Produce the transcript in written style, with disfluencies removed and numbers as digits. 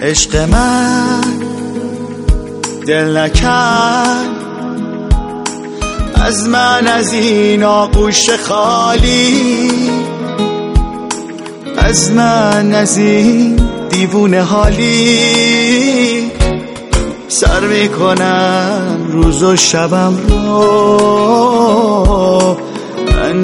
عشق من دل نکن از من، از این آغوش خالی، از من، از این دیوونه حالی. سر میکنم روز و شبم رو